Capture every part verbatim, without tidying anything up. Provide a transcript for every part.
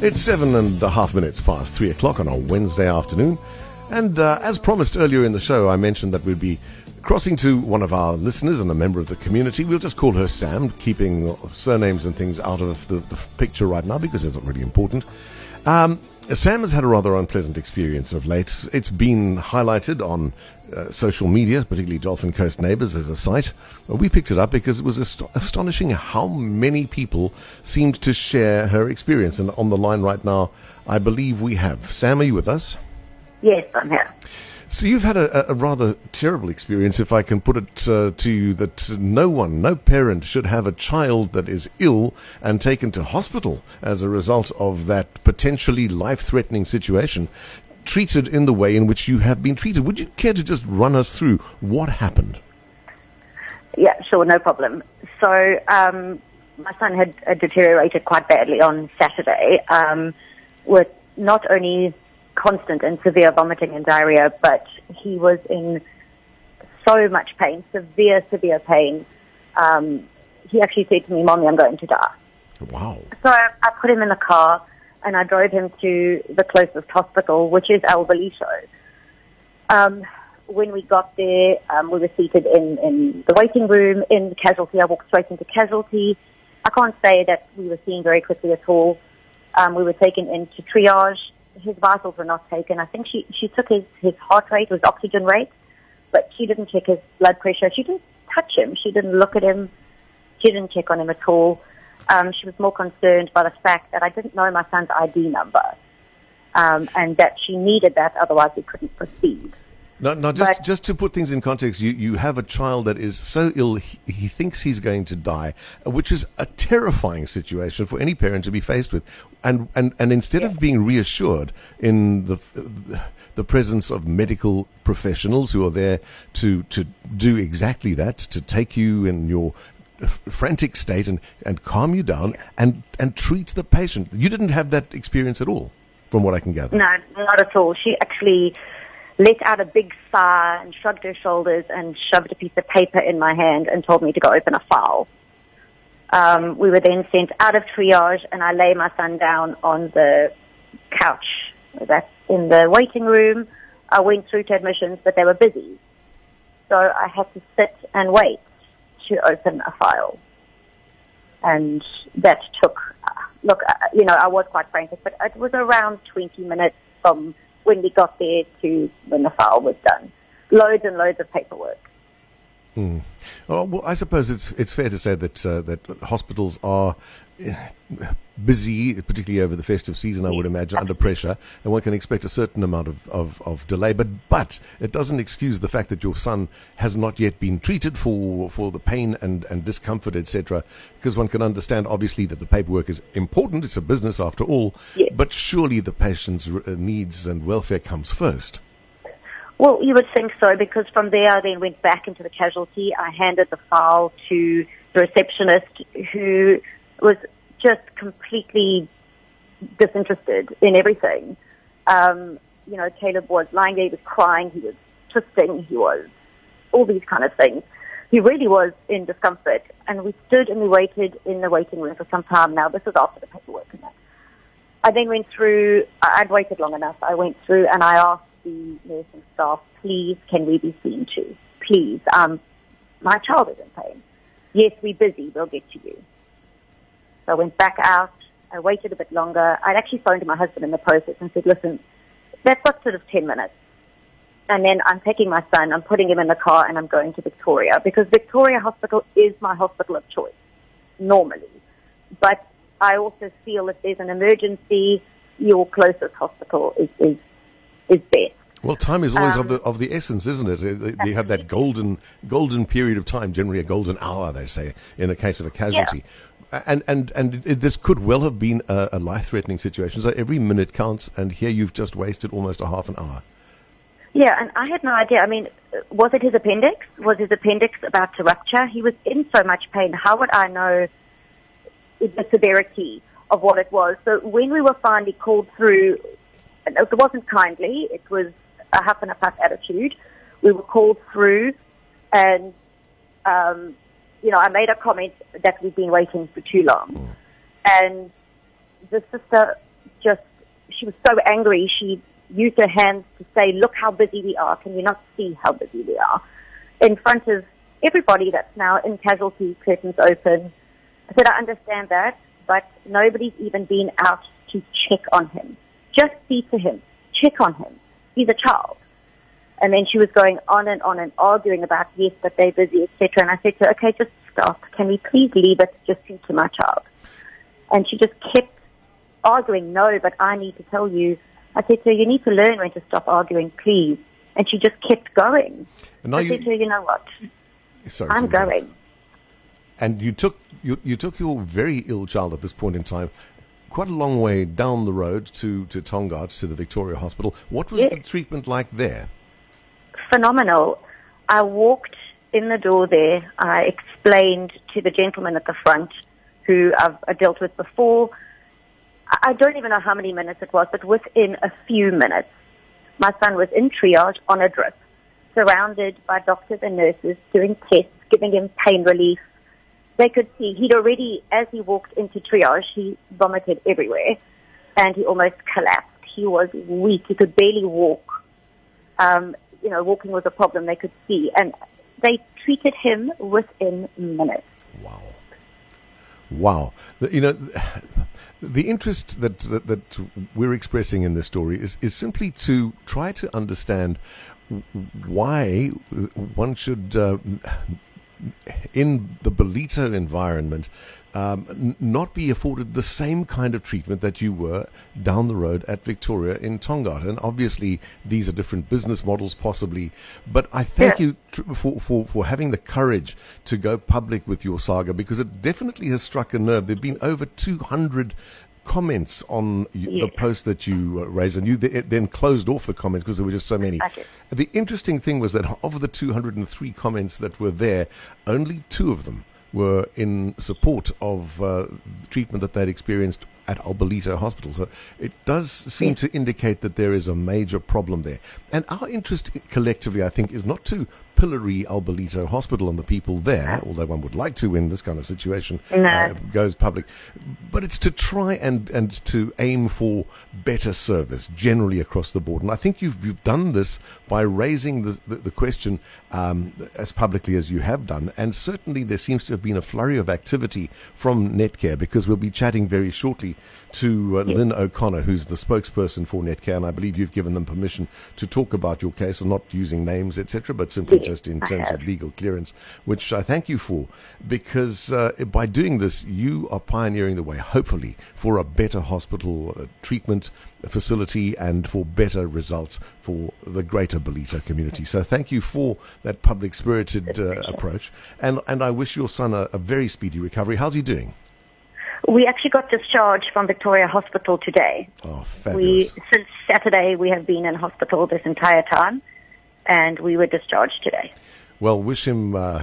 It's seven and a half minutes past three o'clock on a Wednesday afternoon. And uh, as promised earlier in the show, I mentioned that we'd be crossing to one of our listeners and a member of the community. We'll just call her Sam, keeping surnames and things out of the, the picture right now because it's not really important. Um, Sam has had a rather unpleasant experience of late. It's been highlighted on uh, social media, particularly Dolphin Coast Neighbours as a site. Well, we picked it up because it was ast- astonishing how many people seemed to share her experience. And on the line right now, I believe we have. Sam, are you with us? Yes, I'm here. So you've had a, a rather terrible experience, if I can put it uh, to you, that no one, no parent should have a child that is ill and taken to hospital as a result of that potentially life-threatening situation, treated in the way in which you have been treated. Would you care to just run us through what happened? Yeah, sure, no problem. So um, my son had uh, deteriorated quite badly on Saturday um, with not only constant and severe vomiting and diarrhea, but he was in so much pain, severe, severe pain. Um, he actually said to me, "Mommy, I'm going to die." Wow. So I, I put him in the car and I drove him to the closest hospital, which is El Belisho. Um, when we got there, um, we were seated in, in the waiting room in the casualty. I walked straight into casualty. I can't say that we were seen very quickly at all. Um, we were taken into triage. His vitals were not taken. I think she, she took his, his heart rate, his oxygen rate, but she didn't check his blood pressure. She didn't touch him. She didn't look at him. She didn't check on him at all. Um, she was more concerned by the fact that I didn't know my son's I D number, um, and that she needed that, otherwise we couldn't proceed. Now, now just, But- just to put things in context, you, you have a child that is so ill he, he thinks he's going to die, uh, which is a terrifying situation for any parent to be faced with. And, and, and instead of being reassured in the, the presence of medical professionals who are there to, to do exactly that, to take you in your frantic state and, and calm you down and, and treat the patient. You didn't have that experience at all, from what I can gather. No, not at all. She actually let out a big sigh and shrugged her shoulders and shoved a piece of paper in my hand and told me to go open a file. Um, we were then sent out of triage, and I lay my son down on the couch that's in the waiting room. I went through to admissions, but they were busy. So I had to sit and wait to open a file. And that took, look, you know, I was quite frantic, but it was around twenty minutes from when we got there to when the file was done. Loads and loads of paperwork. Hmm. Oh, well, I suppose it's it's fair to say that uh, that hospitals are busy, particularly over the festive season, I would imagine, under pressure, and one can expect a certain amount of, of, of delay. But but it doesn't excuse the fact that your son has not yet been treated for, for the pain and, and discomfort, et cetera. Because one can understand, obviously, that the paperwork is important. It's a business after all. Yes. But surely the patient's needs and welfare comes first. Well, you would think so, because from there I then went back into the casualty. I handed the file to the receptionist, who was just completely disinterested in everything. Um, you know, Caleb was lying there, he was crying, he was twisting, he was all these kind of things. He really was in discomfort, and we stood and we waited in the waiting room for some time. Now, this was after the paperwork and that. I then went through, I'd waited long enough, I went through and I asked the nursing staff, please, can we be seen to? Please, um, my child is in pain. Yes, we're busy, we'll get to you. So I went back out, I waited a bit longer. I'd actually phoned my husband in the process and said, listen, that's got sort of ten minutes. And then I'm taking my son, I'm putting him in the car, and I'm going to Victoria, because Victoria Hospital is my hospital of choice, normally. But I also feel if there's an emergency, your closest hospital is, is, is best. Well, time is always Um, of the of the essence, isn't it? Uh, You have that golden golden period of time, generally a golden hour, they say, in a case of a casualty. And and and it, this could well have been a, a life-threatening situation. So every minute counts, and here you've just wasted almost a half an hour. Yeah, and I had no idea. I mean, was it his appendix? Was his appendix about to rupture? He was in so much pain. How would I know the severity of what it was? So when we were finally called through, it wasn't kindly, it was a huff and a puff attitude. We were called through, and, um, you know, I made a comment that we'd been waiting for too long. And the sister just, she was so angry. She used her hands to say, look how busy we are. Can you not see how busy we are? In front of everybody that's now in casualty, curtains open. I said, I understand that, but nobody's even been out to check on him. Just see to him. Check on him. He's a child. And then she was going on and on and arguing about, yes, but they're busy, et cetera. And I said to her, okay, just stop. Can we please leave it? Just see to my child. And she just kept arguing, no, but I need to tell you. I said to her, you need to learn when to stop arguing, please. And she just kept going. And I you, said to her, you know what? Sorry, I'm going. And you took you, you took your very ill child at this point in time quite a long way down the road to, to Tongaat, to the Victoria Hospital. What was yes. the treatment like there? Phenomenal. I walked in the door there. I explained to the gentleman at the front who I've I dealt with before. I don't even know how many minutes it was, but within a few minutes, my son was in triage on a drip, surrounded by doctors and nurses doing tests, giving him pain relief. They could see he'd already, as he walked into triage, he vomited everywhere, and he almost collapsed. He was weak. He could barely walk. Um, you know, walking was a problem they could see, and they treated him within minutes. Wow. Wow. You know, the interest that, that, that we're expressing in this story is, is simply to try to understand why one should, uh, in the Ballito environment, um, n- not be afforded the same kind of treatment that you were down the road at Victoria in Tongaat. And obviously, these are different business models, possibly. But I thank yeah. you tr- for, for, for having the courage to go public with your saga, because it definitely has struck a nerve. There have been over two hundred comments on yes. the post that you uh, raised, and you th- then closed off the comments because there were just so many. Okay. The interesting thing was that of the two hundred three comments that were there, only two of them were in support of uh, the treatment that they'd experienced at Albalito Hospital. So it does seem yes. to indicate that there is a major problem there. And our interest collectively, I think, is not to pillory Albalito Hospital and the people there, although one would like to when this kind of situation no. uh, goes public, but it's to try and, and to aim for better service generally across the board. And I think you've, you've done this by raising the, the, the question um, as publicly as you have done. And certainly there seems to have been a flurry of activity from Netcare, because we'll be chatting very shortly to uh, yes. Lynn O'Connor, who's the spokesperson for Netcare, and I believe you've given them permission to talk about your case, and not using names, et cetera, but simply yes, just in terms of legal clearance, which I thank you for, because uh, by doing this, you are pioneering the way, hopefully, for a better hospital uh, treatment facility and for better results for the greater Ballito community. So thank you for that public-spirited uh, approach, and, and I wish your son a, a very speedy recovery. How's he doing? We actually got discharged from Victoria Hospital today. Oh, fabulous. We, since Saturday, we have been in hospital this entire time, and we were discharged today. Well, wish him uh,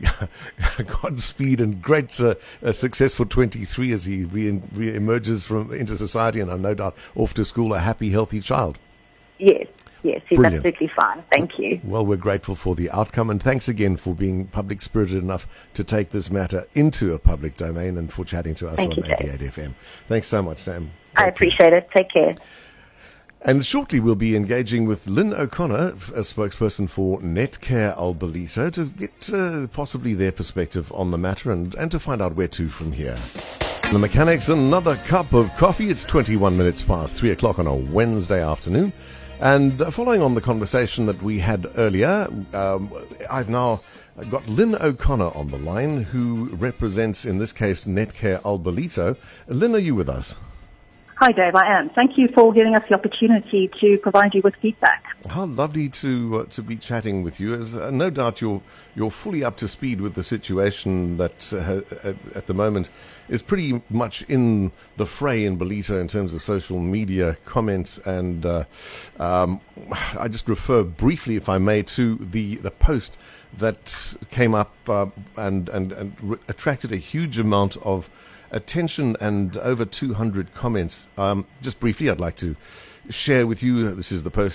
Godspeed and great uh, uh, success for twenty-three as he re- re-emerges from into society, and I'm no doubt off to school, a happy, healthy child. Yes. Yes, he's Brilliant. Absolutely fine. Thank you. Well, we're grateful for the outcome, and thanks again for being public-spirited enough to take this matter into a public domain and for chatting to us Thank on you, eighty-eight F M. Thanks so much, Sam. Take I appreciate care. it. Take care. And shortly we'll be engaging with Lynn O'Connor, a spokesperson for Netcare Albalito, to get uh, possibly their perspective on the matter and, and to find out where to from here. The Mechanics, another cup of coffee. It's twenty-one minutes past three o'clock on a Wednesday afternoon. And uh, following on the conversation that we had earlier, um, I've now got Lynn O'Connor on the line, who represents, in this case, Netcare Albalito. Lynn, are you with us? Hi, Dave, I am. Thank you for giving us the opportunity to provide you with feedback. How lovely to uh, to be chatting with you. As uh, no doubt you're you're fully up to speed with the situation that uh, at, at the moment is pretty much in the fray in Ballito in terms of social media comments. And uh, um, I just refer briefly, if I may, to the, the post that came up uh, and, and, and re- attracted a huge amount of attention and over two hundred comments. Um, just briefly, I'd like to share with you, this is the post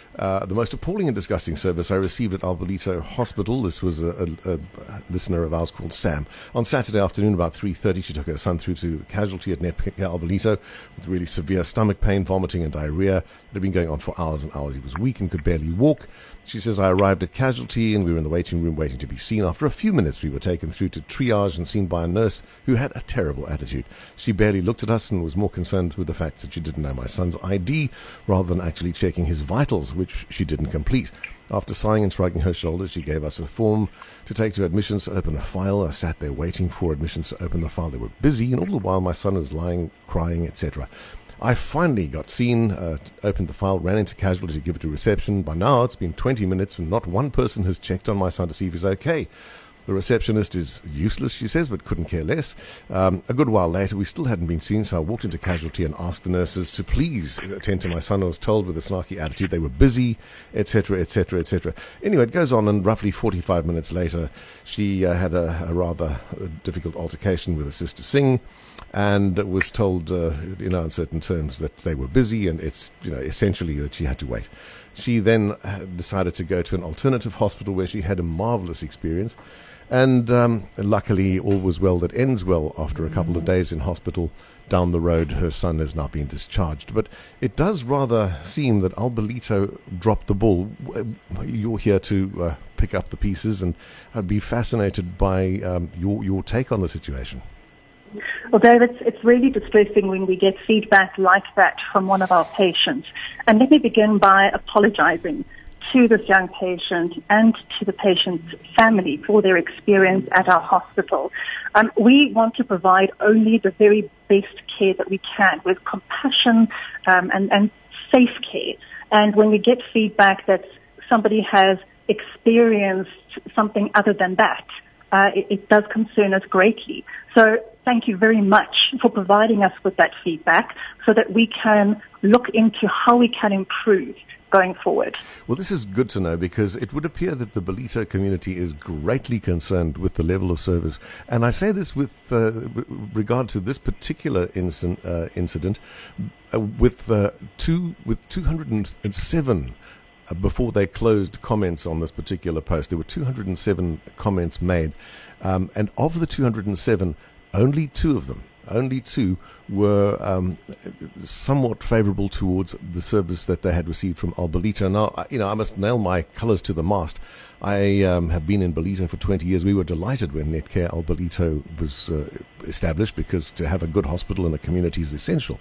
Uh, the most appalling and disgusting service I received at Albolito Hospital. This was a, a, a listener of ours called Sam. On Saturday afternoon, about three thirty, she took her son through to casualty at Netcare Albolito with really severe stomach pain, vomiting and diarrhea. It had been going on for hours and hours. He was weak and could barely walk. She says, I arrived at casualty and we were in the waiting room waiting to be seen. After a few minutes, we were taken through to triage and seen by a nurse who had a terrible attitude. She barely looked at us and was more concerned with the fact that she didn't know my son's I D rather than actually checking his vitals, which she didn't complete. After sighing and shrugging her shoulders, she gave us a form to take to admissions to open a file. I sat there waiting for admissions to open the file. They were busy, and all the while my son was lying, crying, et cetera. I finally got seen, uh, opened the file, ran into casualty to give it to reception. By now, it's been twenty minutes, and not one person has checked on my son to see if he's okay. The receptionist is useless, she says, but couldn't care less. Um, a good while later, we still hadn't been seen, so I walked into casualty and asked the nurses to please attend to my son. I was told with a snarky attitude they were busy, et cetera, et cetera, et cetera. Anyway, it goes on, and roughly forty-five minutes later, she uh, had a, a rather difficult altercation with a Sister Singh, and was told, uh, you know, in certain terms that they were busy, and it's, you know, essentially that she had to wait. She then decided to go to an alternative hospital where she had a marvelous experience. And um, luckily, all was well that ends well. After a couple of days in hospital down the road, her son has now been discharged. But it does rather seem that Albolito dropped the ball. You're here to uh, pick up the pieces, and I'd be fascinated by um, your, your take on the situation. Well, Dave, it's, it's really distressing when we get feedback like that from one of our patients. And let me begin by apologizing to this young patient and to the patient's family for their experience at our hospital. Um, we want to provide only the very best care that we can with compassion um, and, and safe care. And when we get feedback that somebody has experienced something other than that, uh, it, it does concern us greatly. So thank you very much for providing us with that feedback so that we can look into how we can improve going forward. Well, this is good to know, because it would appear that the Bolito community is greatly concerned with the level of service. And I say this with uh, regard to this particular inc- uh, incident, uh, with uh, two with two hundred seven. Uh, before they closed comments on this particular post, there were two hundred seven comments made, um, and of the two hundred seven, only two of them, only two were um, somewhat favorable towards the service that they had received from Albolito. Now, you know, I must nail my colors to the mast. I um, have been in Bolito for twenty years. We were delighted when Netcare Albolito was uh, established, because to have a good hospital in a community is essential.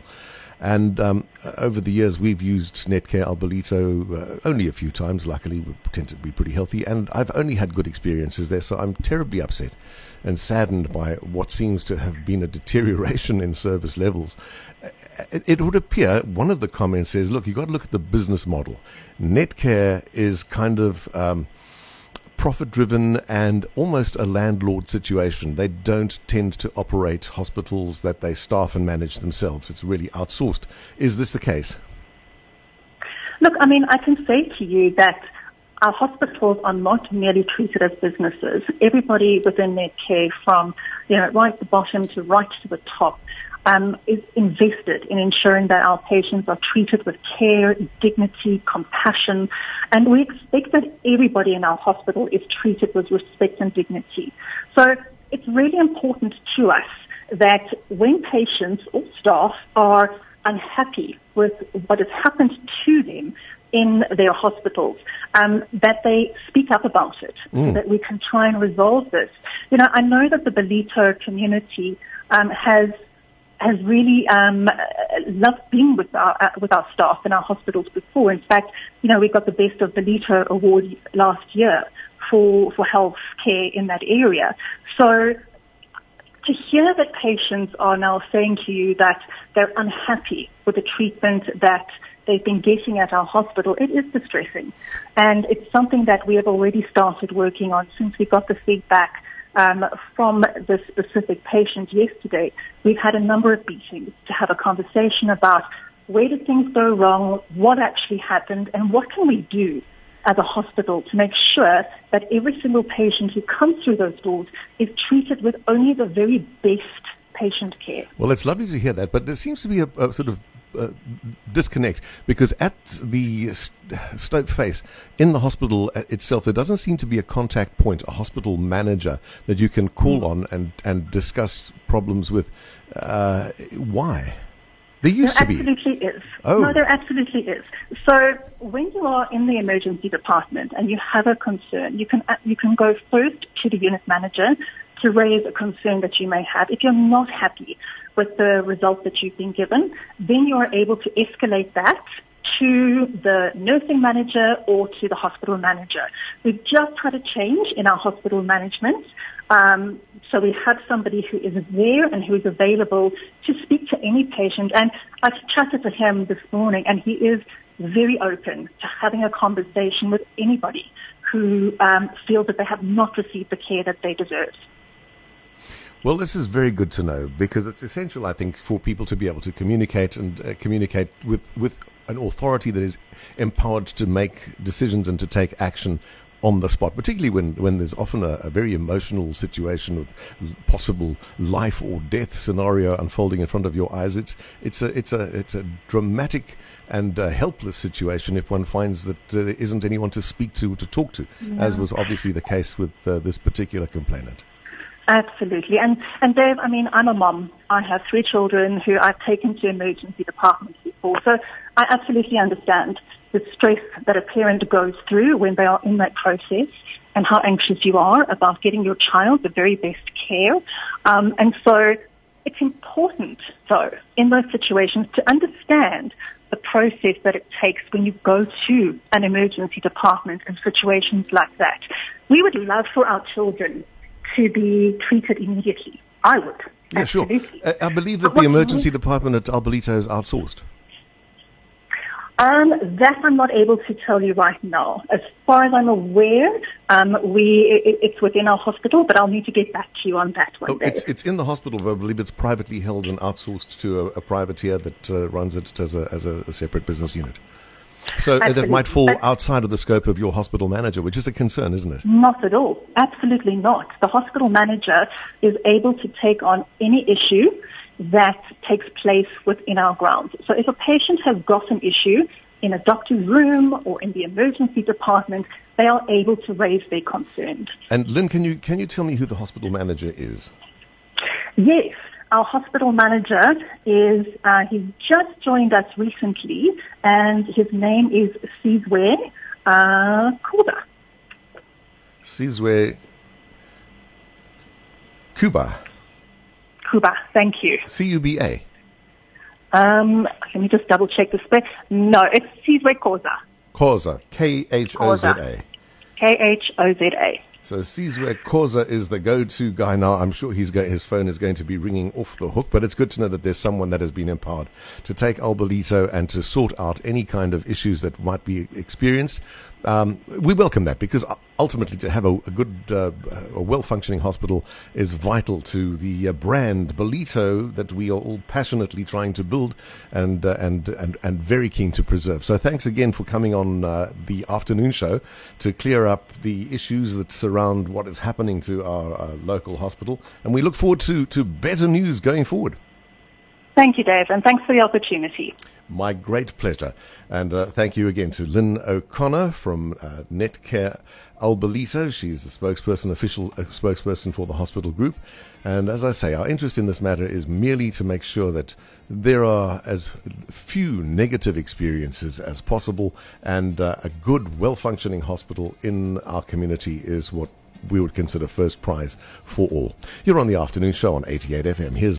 And um, over the years, we've used Netcare Albolito uh, only a few times. Luckily, we tend to be pretty healthy, and I've only had good experiences there, so I'm terribly upset and saddened by what seems to have been a deterioration in service levels. It, it would appear, one of the comments says, look, you've got to look at the business model. Netcare is kind of um, profit-driven and almost a landlord situation. They don't tend to operate hospitals that they staff and manage themselves. It's really outsourced. Is this the case? Look, I mean, I can say to you that our hospitals are not merely treated as businesses. Everybody within Netcare, from, you know, right at the bottom to right to the top, um, is invested in ensuring that our patients are treated with care, dignity, compassion, and we expect that everybody in our hospital is treated with respect and dignity. So it's really important to us that when patients or staff are unhappy with what has happened to them in their hospitals, um, that they speak up about it, mm. so that we can try and resolve this. You know, I know that the Bolito community um, has has really um, loved being with our uh, with our staff in our hospitals before. In fact, you know, we got the Best of Bolito award last year for for health care in that area. So to hear that patients are now saying to you that they're unhappy with the treatment that they've been getting at our hospital, it is distressing. And it's something that we have already started working on since we got the feedback um, from the specific patient yesterday. We've had a number of meetings to have a conversation about where did things go wrong, what actually happened, and what can we do as a hospital to make sure that every single patient who comes through those doors is treated with only the very best patient care. Well, it's lovely to hear that, but there seems to be a, a sort of uh, disconnect, because at the st- Stope Face, in the hospital itself, there doesn't seem to be a contact point, a hospital manager that you can call on and, and discuss problems with. Uh, why? There used there to be. absolutely is. Oh. No, there absolutely is. So when you are in the emergency department and you have a concern, you can you can go first to the unit manager to raise a concern that you may have. If you're not happy with the results that you've been given, then you are able to escalate that to the nursing manager or to the hospital manager. We've just had a change in our hospital management. Um, so we have somebody who is there and who is available to speak to any patient. And I've chatted to him this morning, and he is very open to having a conversation with anybody who um, feels that they have not received the care that they deserve. Well, this is very good to know, because it's essential, I think, for people to be able to communicate and uh, communicate with, with an authority that is empowered to make decisions and to take action on the spot, particularly when, when there's often a, a very emotional situation with possible life or death scenario unfolding in front of your eyes. It's it's a it's a it's a dramatic and uh, helpless situation if one finds that uh, there isn't anyone to speak to, to talk to, yeah. as was obviously the case with uh, this particular complainant. Absolutely. And, and Dave, I mean, I'm a mom. I have three children who I've taken to emergency departments before. So I absolutely understand the stress that a parent goes through when they are in that process and how anxious you are about getting your child the very best care. Um, and so it's important, though, in those situations to understand the process that it takes when you go to an emergency department in situations like that. We would love for our children to be treated immediately. I would. Yeah, absolutely. Sure. Uh, I believe that the emergency department at Albolito is outsourced. Um, that I'm not able to tell you right now. As far as I'm aware, um, we it, it's within our hospital, but I'll need to get back to you on that one. Oh, it's it's in the hospital, but I believe it's privately held and outsourced to a, a privateer that uh, runs it as a as a, a separate business unit. So Absolutely. That might fall outside of the scope of your hospital manager, which is a concern, isn't it? Not at all. Absolutely not. The hospital manager is able to take on any issue that takes place within our grounds. So if a patient has got an issue in a doctor's room or in the emergency department, they are able to raise their concern. And Lynn, can you can you tell me who the hospital manager is? Yes. Our hospital manager is, uh, he's just joined us recently, and his name is Sizwe uh, Kuba. Sizwe Kuba. Kuba, thank you. C U B A. Um, let me just double check the spec. No, it's Sizwe Koza. Koza, K H O Z A. K H O Z A. So Sizwe Koza is the go-to guy now. I'm sure he's go- his phone is going to be ringing off the hook, but it's good to know that there's someone that has been empowered to take Albolito and to sort out any kind of issues that might be experienced. Um, we welcome that, because ultimately to have a, a good, uh, a well-functioning hospital is vital to the uh, brand Bolito that we are all passionately trying to build and uh, and and and very keen to preserve. So thanks again for coming on uh, the afternoon show to clear up the issues that surround what is happening to our uh, local hospital, and we look forward to to better news going forward. Thank you, Dave, and thanks for the opportunity. My great pleasure. And uh, thank you again to Lynn O'Connor from uh, Netcare Albolito. She's the spokesperson, official uh, spokesperson for the hospital group. And as I say, our interest in this matter is merely to make sure that there are as few negative experiences as possible, and uh, a good, well-functioning hospital in our community is what we would consider first prize for all. You're on the afternoon show on eighty-eight F M. Here's